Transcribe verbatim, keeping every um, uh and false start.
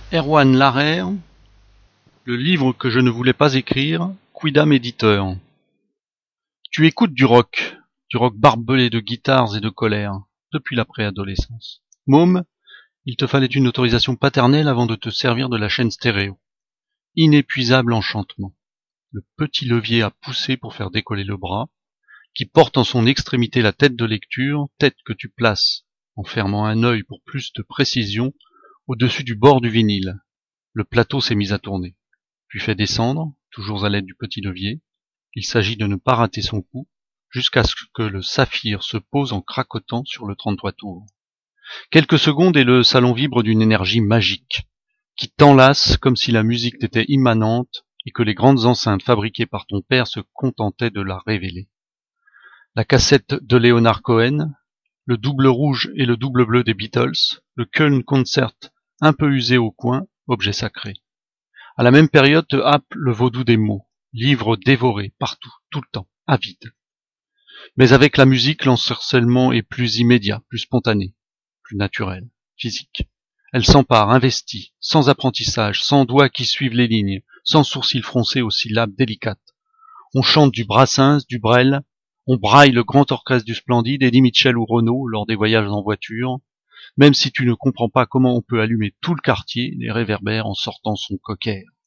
Erwan Larrer, le livre que je ne voulais pas écrire, Quidam éditeur. Tu écoutes du rock, du rock barbelé de guitares et de colère, depuis la préadolescence. Môme, il te fallait une autorisation paternelle avant de te servir de la chaîne stéréo. Inépuisable enchantement. Le petit levier à pousser pour faire décoller le bras, qui porte en son extrémité la tête de lecture, tête que tu places, en fermant un œil pour plus de précision, au-dessus du bord du vinyle. Le plateau s'est mis à tourner. Puis fait descendre, toujours à l'aide du petit levier. Il s'agit de ne pas rater son coup, jusqu'à ce que le saphir se pose en craquotant sur le trente-trois tours. Quelques secondes et le salon vibre d'une énergie magique, qui t'enlace comme si la musique t'était immanente et que les grandes enceintes fabriquées par ton père se contentaient de la révéler. La cassette de Leonard Cohen, le double rouge et le double bleu des Beatles, le Köln Concert un peu usé au coin, objet sacré. À la même période te happe le vaudou des mots, livre dévoré, partout, tout le temps, avide. Mais avec la musique, l'ensorcellement est plus immédiat, plus spontané, plus naturel, physique. Elle s'empare, investit, sans apprentissage, sans doigts qui suivent les lignes, sans sourcils froncés aux syllabes délicates. On chante du Brassens, du Brel, on braille le grand orchestre du Splendide, Eddie Mitchell ou Renaud lors des voyages en voiture, même si tu ne comprends pas comment on peut allumer tout le quartier, les réverbères en sortant son cocker.